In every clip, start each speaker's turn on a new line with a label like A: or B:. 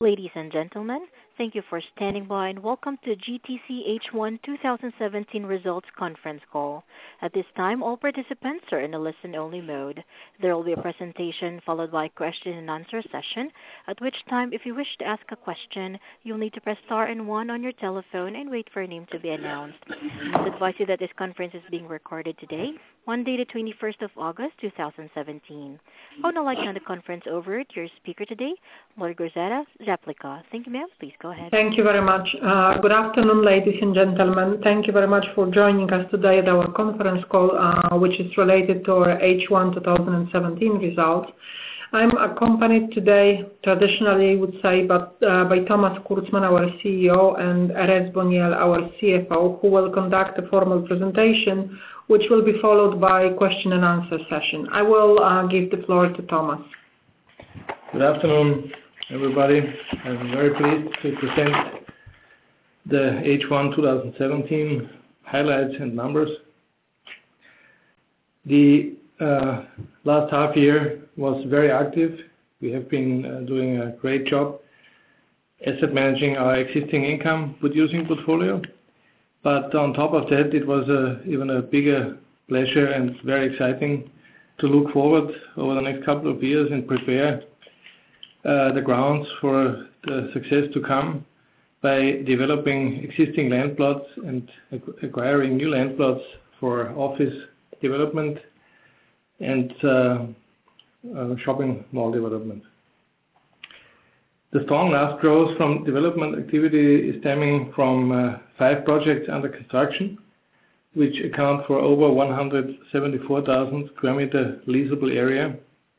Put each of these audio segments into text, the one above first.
A: Ladies and gentlemen, thank you for standing by and welcome to GTC H1 2017 Results Conference Call. At this time, all participants are in a listen-only mode. There will be a presentation followed by a question-and-answer session, at which time, if you wish to ask a question, you'll need to press star and one on your telephone and wait for your name to be announced. I must advise you that this conference is being recorded today, Monday, the 21st of August, 2017. I would now like to hand the conference over to your speaker today, Małgorzata Czaplicka. Thank you, ma'am. Please go ahead.
B: Thank you very much. Good afternoon, ladies and gentlemen. Thank you very much for joining us today at our conference call, which is related to our H1 2017 results. I'm accompanied today, traditionally would say, but by Thomas Kurzman, our CEO, and Erez Boniel, our CFO, who will conduct a formal presentation, which will be followed by a question and answer session. I will give the floor to Thomas.
C: Good afternoon, everybody. I'm very pleased to present the H1 2017 highlights and numbers. The last half year was very active. We have been doing a great job asset managing our existing income producing portfolio. But on top of that, it was even a bigger pleasure and very exciting to look forward over the next couple of years and prepare the grounds for the success to come by developing existing land plots and acquiring new land plots for office development and shopping mall development. The strong NAV growth from development activity is stemming from 5 projects under construction, which account for over 174,000 square meter leasable area,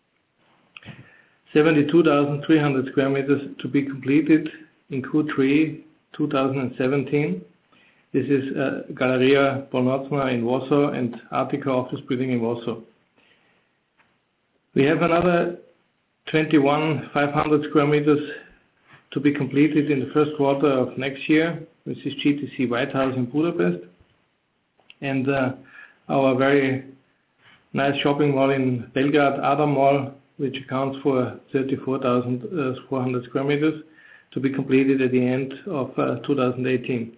C: 72,300 square meters to be completed in Q3 2017. This is Galeria Północna in Warsaw and Artika office building in Warsaw. We have another 21,500 square meters to be completed in the first quarter of next year, which is GTC White House in Budapest, and our very nice shopping mall in Belgrade, Adam Mall, which accounts for 34,400 square meters to be completed at the end of 2018.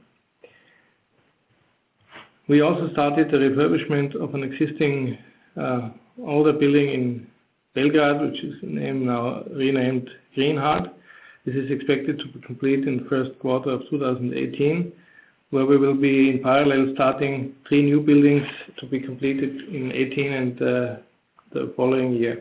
C: We also started the refurbishment of an existing older building in Belgrade, which is now renamed Greenheart. This is expected to be complete in the first quarter of 2018, where we will be in parallel starting 3 new buildings to be completed in 18 and the following year.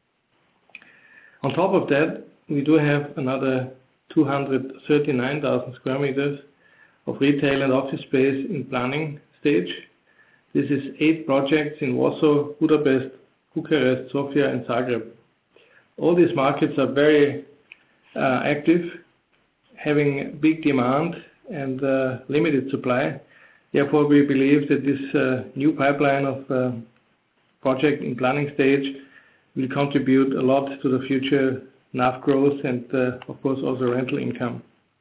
C: On top of that, we do have another 239,000 square meters of retail and office space in planning stage. This is 8 projects in Warsaw, Budapest, Bucharest, Sofia, and Zagreb. All these markets are very active, having big demand and limited supply. Therefore, we believe that this new pipeline of project in planning stage will contribute a lot to the future NAV growth and, of course, also rental income.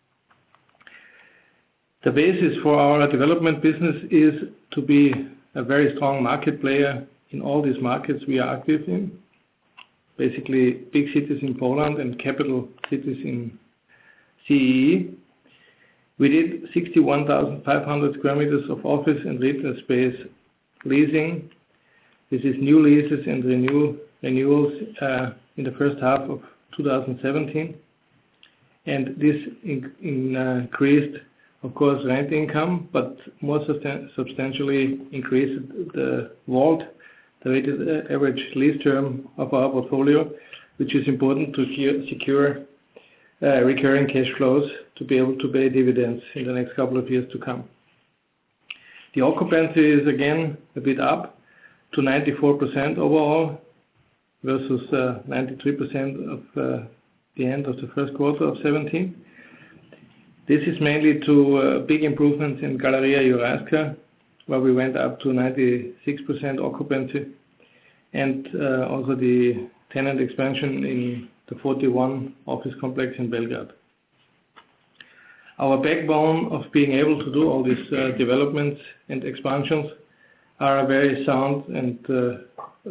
C: The basis for our development business is to be a very strong market player in all these markets we are active in, basically big cities in Poland and capital cities in CEE. We did 61,500 square meters of office and retail space leasing. This is new leases and renewals in the first half of 2017. And this increased, of course, rent income, but more substantially increased the WALT, the weighted average lease term of our portfolio, which is important to secure recurring cash flows to be able to pay dividends in the next couple of years to come. The occupancy is again a bit up to 94% overall versus 93% of the end of the first quarter of 17. This is mainly to big improvements in Galeria Jurajska, where we went up to 96% occupancy, and also the tenant expansion in the 41 office complex in Belgrade. Our backbone of being able to do all these developments and expansions are a very sound and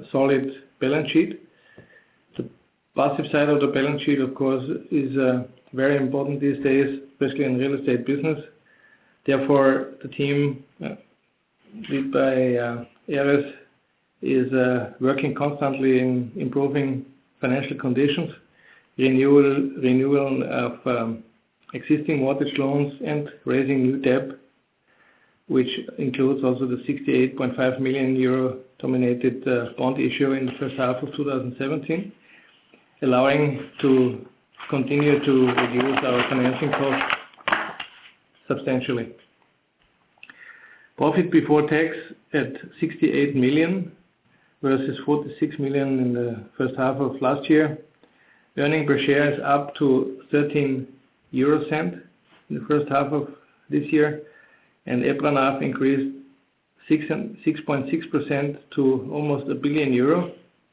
C: solid balance sheet. The passive side of the balance sheet, of course, is very important these days, especially in real estate business. Therefore, the team led by Ares is working constantly in improving financial conditions, renewal of existing mortgage loans, and raising new debt, which includes also the 68.5 million euro dominated bond issue in the first half of 2017, allowing to continue to reduce our financing costs substantially. Profit before tax at 68 million versus 46 million in the first half of last year. Earning per share is up to 13 euro cent in the first half of this year, and EPRA NAV increased 6.6% to almost €1 billion.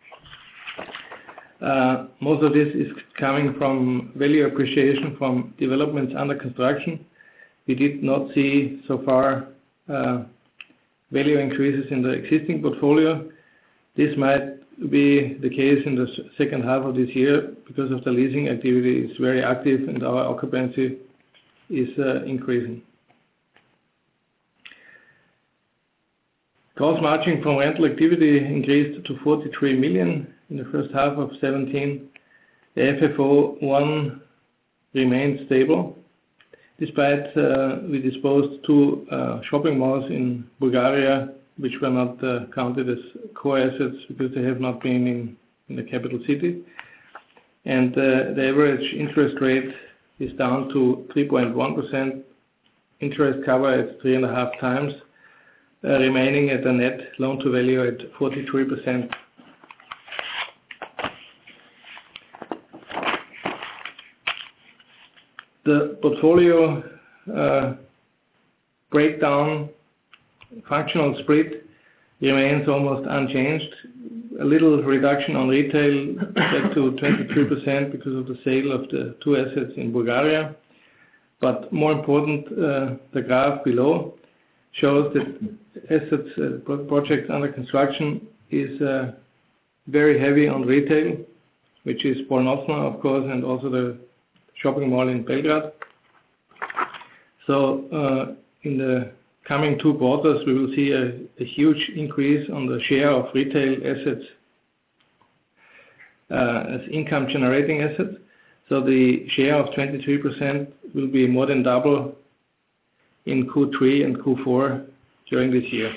C: Most of this is coming from value appreciation from developments under construction. We did not see so far value increases in the existing portfolio. This might be the case in the second half of this year because of the leasing activity is very active and our occupancy is increasing. Gross margin from rental activity increased to 43 million in the first half of 2017. The FFO 1 remained stable, despite we disposed two shopping malls in Bulgaria, which were not counted as core assets because they have not been in the capital city. And the average interest rate is down to 3.1%, interest cover at 3.5 times, remaining at a net loan to value at 43%. The portfolio breakdown, functional split remains almost unchanged. A little reduction on retail back to 23% because of the sale of the two assets in Bulgaria. But more important, the graph below shows that assets, projects under construction is very heavy on retail, which is Polnocna, of course, and also the shopping mall in Belgrade. So in the coming 2 quarters, we will see a huge increase on the share of retail assets as income generating assets. So the share of 23% will be more than double in Q3 and Q4 during this year.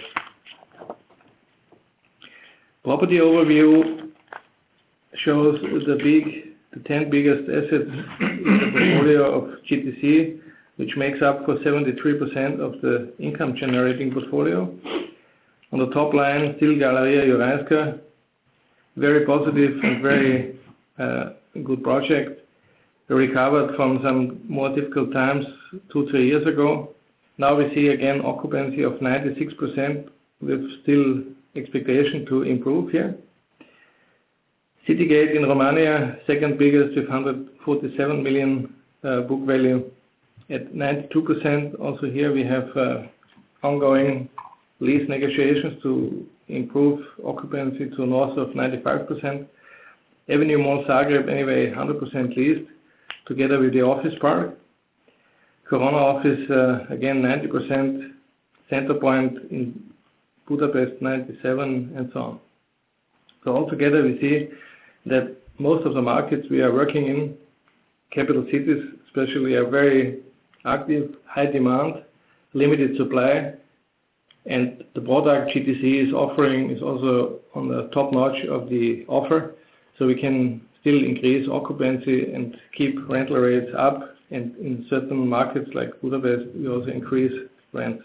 C: Property overview shows the 10 biggest assets in the portfolio of GTC, which makes up for 73% of the income generating portfolio. On the top line, still Galeria Jurajska, very positive and very good project. We recovered from some more difficult times 2-3 years ago. Now we see again occupancy of 96% with still expectation to improve here. Citygate in Romania, second biggest with 147 million book value at 92%. Also here we have ongoing lease negotiations to improve occupancy to north of 95%. Avenue Mall Zagreb, anyway, 100% leased together with the office park. Corona office, again 90%. Center Point in Budapest 97, and so on. So altogether we see that most of the markets we are working in, capital cities especially, are very active, high demand, limited supply, and the product GTC is offering is also on the top notch of the offer, so we can still increase occupancy and keep rental rates up, and in certain markets like Budapest we also increase rent.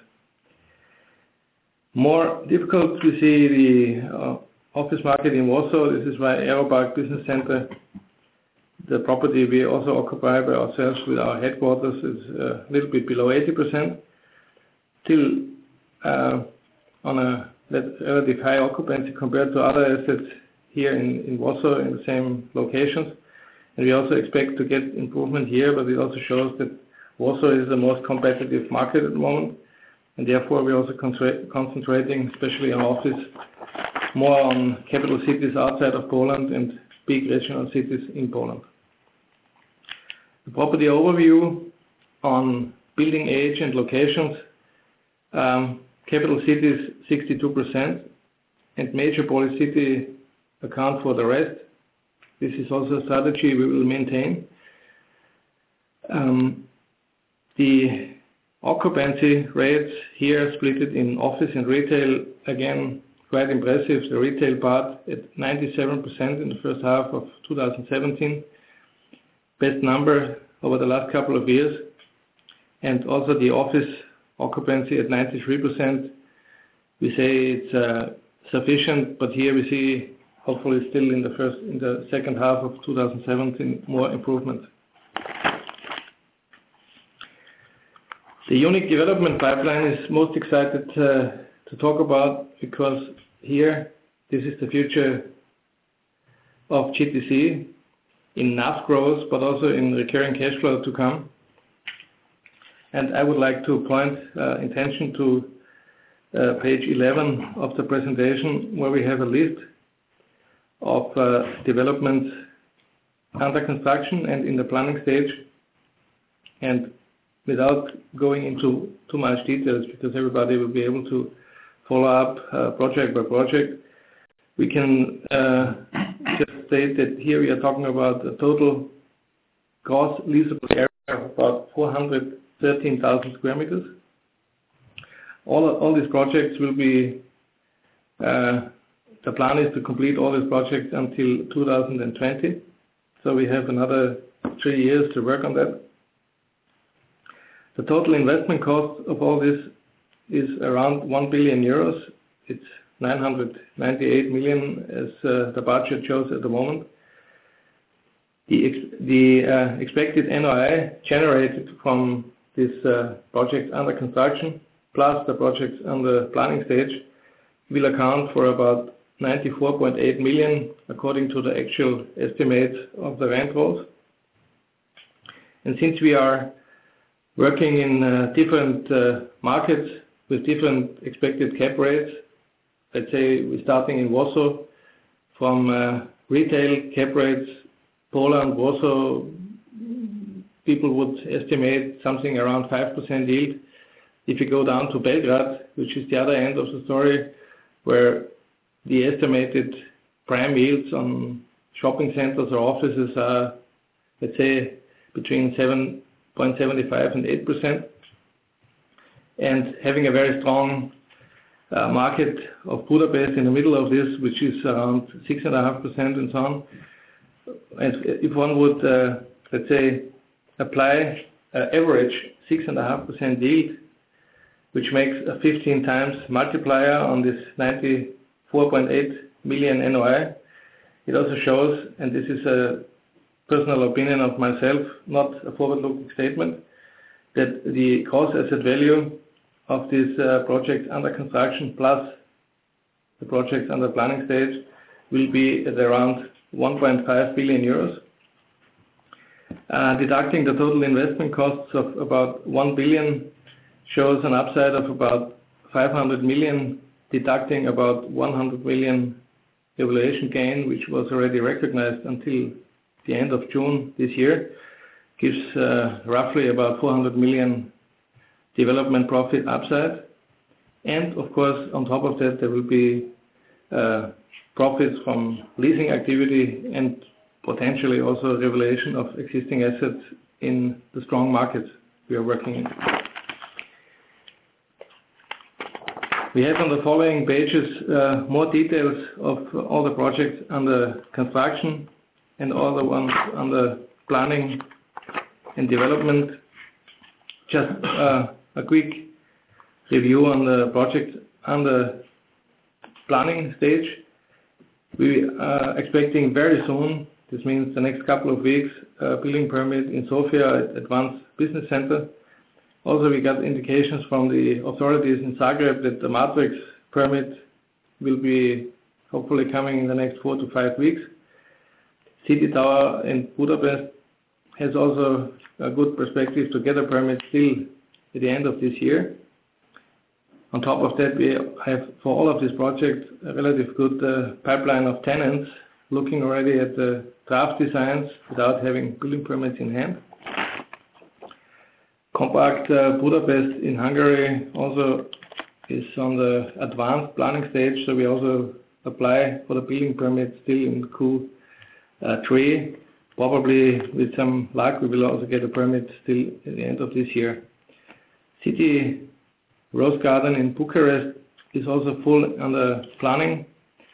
C: More difficult to see the office market in Warsaw. This is why Aeropark Business Center, the property we also occupy by ourselves with our headquarters, is a little bit below 80%. Still on a relative high occupancy compared to other assets here in Warsaw in the same locations. And we also expect to get improvement here, but it also shows that Warsaw is the most competitive market at the moment. And therefore we're also concentrating, especially on office, more on capital cities outside of Poland and big regional cities in Poland. The property overview on building age and locations. Capital cities 62% and major poly city account for the rest. This is also a strategy we will maintain. The occupancy rates here split it in office and retail, again quite impressive. The retail part at 97% in the first half of 2017, best number over the last couple of years, and also the office occupancy at 93%. We say it's sufficient, but here we see hopefully still in the second half of 2017 more improvement. The unique development pipeline is most excited to talk about, because here this is the future of GTC in NAV growth, but also in recurring cash flow to come. And I would like to point attention to page 11 of the presentation, where we have a list of developments under construction and in the planning stage. And without going into too much details, because everybody will be able to follow up project by project, we can just state that here we are talking about a total gross leasable area of about 413,000 square meters. All these projects will be, the plan is to complete all these projects until 2020. So we have another 3 years to work on that. The total investment cost of all this is around 1 billion euros. It's 998 million as the budget shows at the moment. The expected NOI generated from this project under construction plus the projects under planning stage will account for about 94.8 million according to the actual estimates of the rent rolls. And since we are working in different markets with different expected cap rates, let's say we're starting in Warsaw from retail cap rates, Poland, Warsaw, people would estimate something around 5% yield. If you go down to Belgrade, which is the other end of the story, where the estimated prime yields on shopping centers or offices are, let's say, between 7.75 and 8%, and having a very strong market of Budapest in the middle of this, which is around 6.5% and so on. And if one would, let's say, apply average 6.5% yield, which makes a 15 times multiplier on this 94.8 million NOI, it also shows, and this is a personal opinion of myself, not a forward-looking statement, that the gross asset value of this project under construction plus the projects under planning stage will be at around 1.5 billion euros. Deducting the total investment costs of about 1 billion shows an upside of about 500 million, deducting about 100 million evaluation gain, which was already recognized until the end of June this year, gives roughly about 400 million development profit upside. And of course, on top of that, there will be profits from leasing activity and potentially also revaluation of existing assets in the strong markets we are working in. We have on the following pages more details of all the projects under construction and all the ones under planning and development. Just a quick review on the project under planning stage. We are expecting very soon, this means the next couple of weeks, a building permit in Sofia at Advanced Business Center. Also, we got indications from the authorities in Zagreb that the Matrix permit will be hopefully coming in the next 4 to 5 weeks. City Tower in Budapest has also a good perspective to get a permit still at the end of this year. On top of that, we have, for all of these projects, a relative good pipeline of tenants looking already at the draft designs without having building permits in hand. Compact Budapest in Hungary also is on the advanced planning stage, so we also apply for the building permit still in Q3. Probably with some luck we will also get a permit still at the end of this year. City Rose Garden in Bucharest is also full under planning.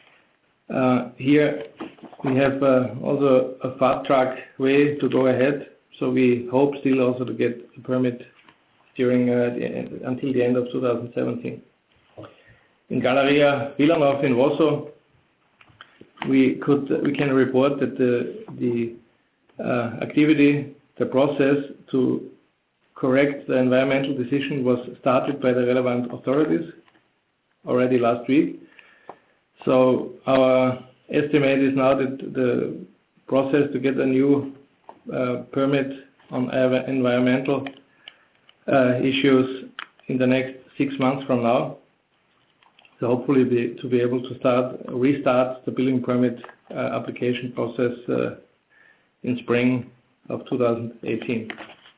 C: Here we have also a fast track way to go ahead, so we hope still also to get a permit during until the end of 2017. In Galeria Wilanów in Warsaw, we can report that the activity, the process to correct the environmental decision was started by the relevant authorities already last week. So our estimate is now that the process to get a new permit on environmental issues in the next 6 months from now. So hopefully to be able to restart the building permit application process in spring of 2018.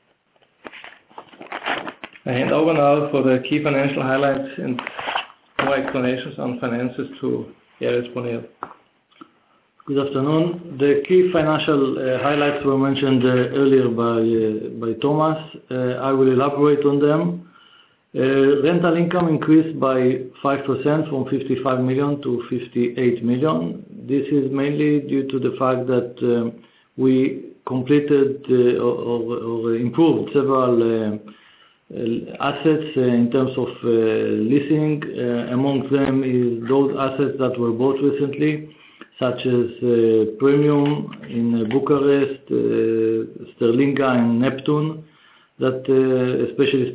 C: I hand over now for the key financial highlights and more explanations on finances to Erez Bonil.
D: Good afternoon. The key financial highlights were mentioned earlier by Thomas. I will elaborate on them. Rental income increased by 5% from 55 million to 58 million. This is mainly due to the fact that we completed or improved several assets in terms of leasing. Among them is those assets that were bought recently, such as Premium in Bucharest, Sterlinga and Neptune. That especially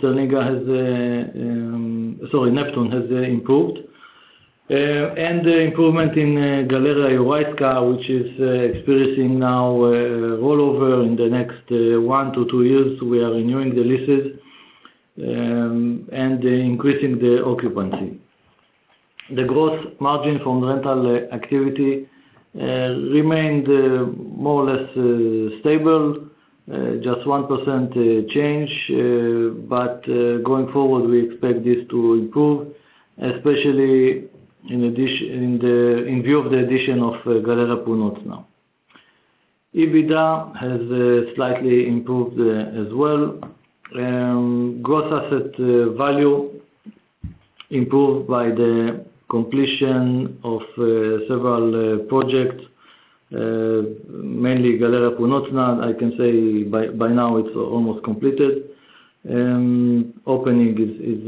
D: Neptune has improved, and the improvement in Galeria Jurajska, which is experiencing now rollover in the next 1 to 2 years. We are renewing the leases and increasing the occupancy. The gross margin from rental activity remained more or less stable. Just 1% change, but going forward we expect this to improve, especially in view of the addition of Galeria Północna. EBITDA has slightly improved as well. Gross asset value improved by the completion of several projects. Mainly Galeria Północna, I can say by now it's almost completed. Opening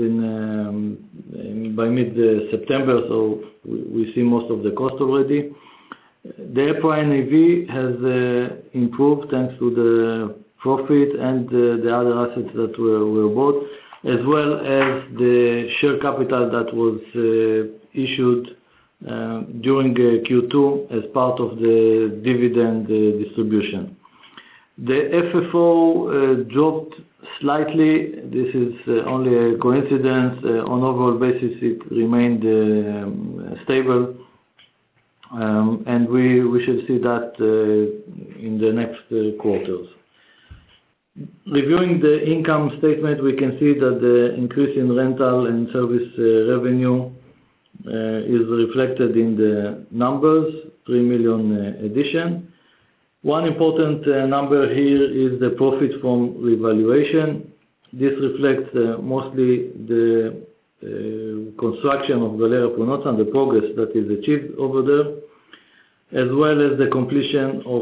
D: is by mid-September, so we see most of the cost already. The EPRA NAV has improved thanks to the profit and the other assets that were bought, as well as the share capital that was issued during Q2 as part of the dividend distribution. The FFO dropped slightly. This is only a coincidence. On overall basis it remained stable, and we should see that in the next quarters. Reviewing the income statement, we can see that the increase in rental and service revenue is reflected in the numbers, 3 million addition. One important number here is the profit from revaluation. This reflects mostly the construction of Galeria Północna and the progress that is achieved over there, as well as the completion of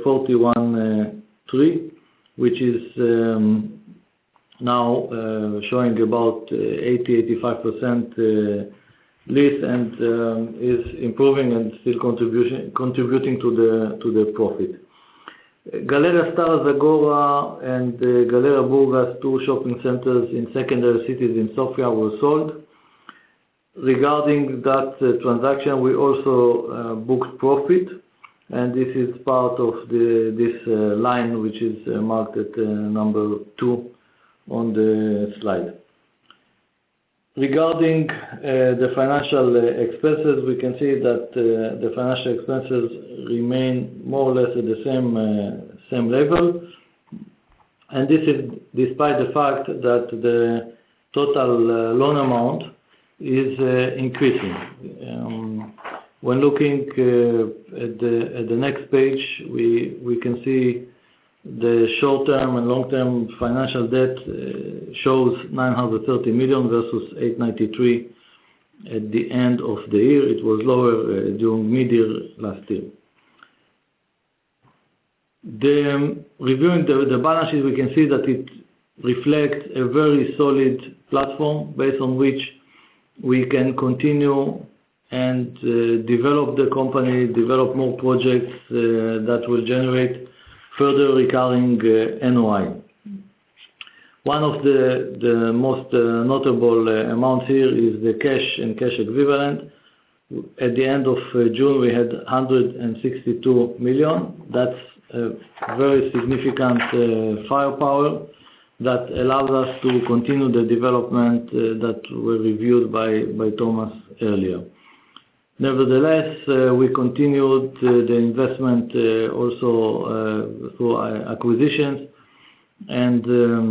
D: 41-3, which is now showing about 80-85% lease and is improving and still contributing to the profit. Galeria Stara Zagora and Galeria Burgas, 2 shopping centers in secondary cities in Sofia, were sold. Regarding that transaction, we also booked profit, and this is part of this line, which is marked at number 2 on the slide. Regarding the financial expenses, we can see that the financial expenses remain more or less at the same level. And this is despite the fact that the total loan amount is increasing. When looking at the next page, we can see the short-term and long-term financial debt shows 930 million versus 893 at the end of the year. It was lower during mid-year last year. Reviewing the balance sheet, we can see that it reflects a very solid platform based on which we can continue and develop the company, develop more projects that will generate further recurring NOI. One of the most notable amounts here is the cash and cash equivalent. At the end of June, we had 162 million. That's a very significant firepower that allows us to continue the development that were reviewed by Thomas earlier. Nevertheless, we continued the investment also through acquisitions, and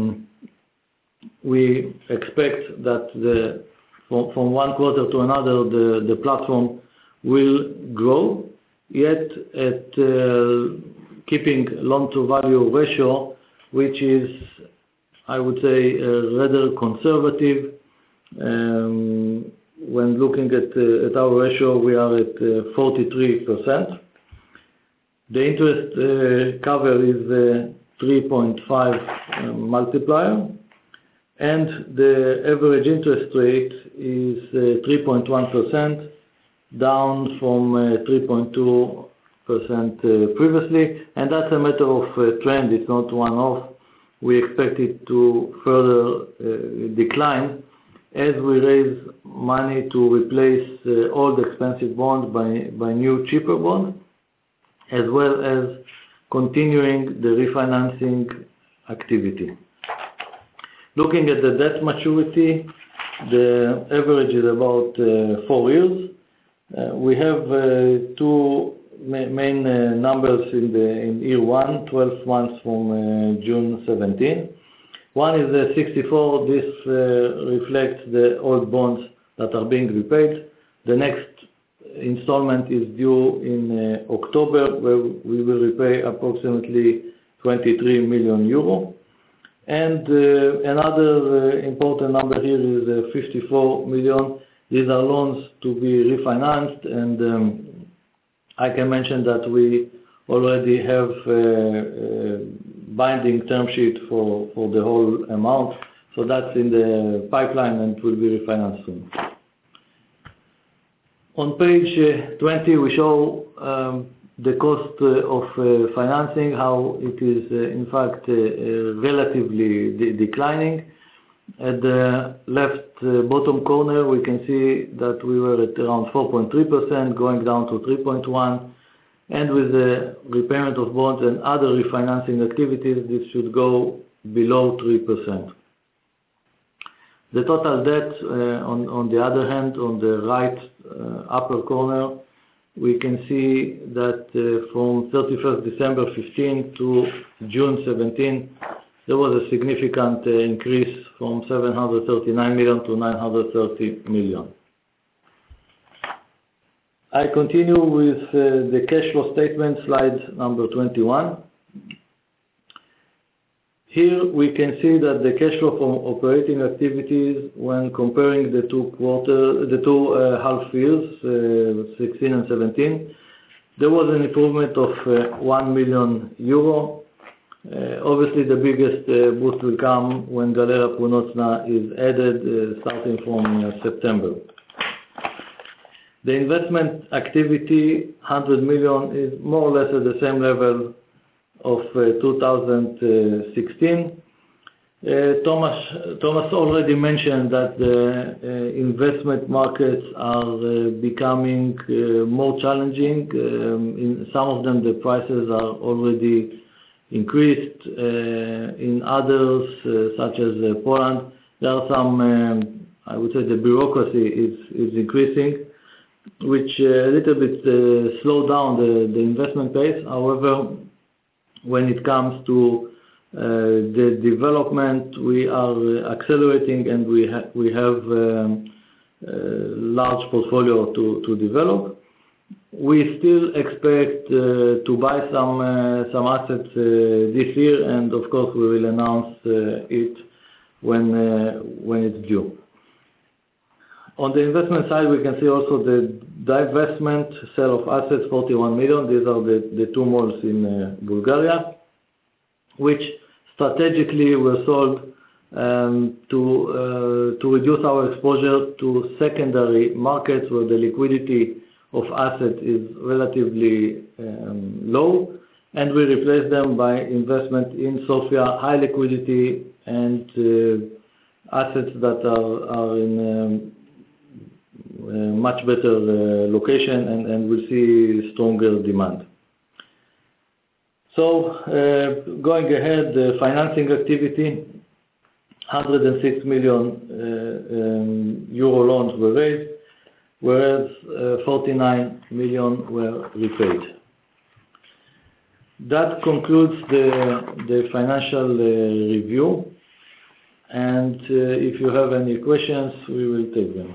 D: we expect that from one quarter to another the platform will grow, yet at keeping loan-to-value ratio, which is, I would say, rather conservative. When looking at our ratio, we are at 43%. The interest cover is 3.5 multiplier, and the average interest rate is 3.1%, down from 3.2% previously, and that's a matter of trend. It's not one-off. We expect it to further decline as we raise money to replace old expensive bonds by new cheaper bonds, as well as continuing the refinancing activity. Looking at the debt maturity, the average is about 4 years. We have two main numbers in year 1, 12 months from June 17. One is 64. This reflects the old bonds that are being repaid. The next installment is due in October, where we will repay approximately 23 million euro. And another important number here is 54 million. These are loans to be refinanced, and I can mention that we already have binding term sheet for the whole amount, so that's in the pipeline and will be refinanced soon. On page 20, we show the cost of financing, how it is in fact relatively declining. At the left bottom corner, we can see that we were at around 4.3%, going down to 3.1%. And with the repayment of bonds and other refinancing activities, this should go below 3%. The total debt, on the other hand, on the right upper corner, we can see that from 31st December 15 to June 17, there was a significant increase from 739 million to 930 million. I continue with the cash flow statement, slide number 21. Here we can see that the cash flow from operating activities, when comparing the two half years, 16 and 17, there was an improvement of 1 million euro. Obviously, the biggest boost will come when Galleria Północna is added, starting from September. The investment activity, 100 million, is more or less at the same level of 2016. Thomas already mentioned that the investment markets are becoming more challenging. In some of them, the prices are already increased. In others, such as Poland, there are some, I would say, the bureaucracy is increasing, which a little bit slow down the investment pace. However, when it comes to the development. We are accelerating, and we have large portfolio to develop. We still expect to buy some assets this year, and of course we will announce it when it's due. On the investment side, we can see also the divestment, sale of assets, 41 million. These are the two malls in Bulgaria, which strategically were sold to reduce our exposure to secondary markets where the liquidity of assets is relatively low, and we replace them by investment in Sofia, high liquidity and assets that are in much better location and will see stronger demand. So going ahead, the financing activity, 106 million euro loans were raised, whereas 49 million were repaid. That concludes the financial review, and if you have any questions, we will take them.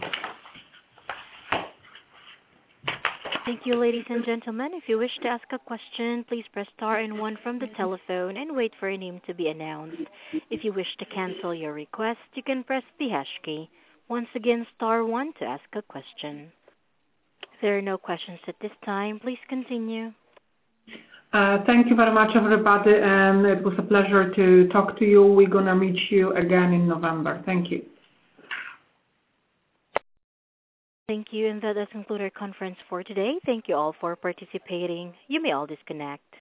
A: Thank you, ladies and gentlemen. If you wish to ask a question, please press star and one from the telephone and wait for your name to be announced. If you wish to cancel your request, you can press the hash key. Once again, star one to ask a question. If there are no questions at this time, please continue.
B: Thank you very much, everybody, and it was a pleasure to talk to you. We're going to meet you again in November. Thank you.
A: Thank you, and that does conclude our conference for today. Thank you all for participating. You may all disconnect.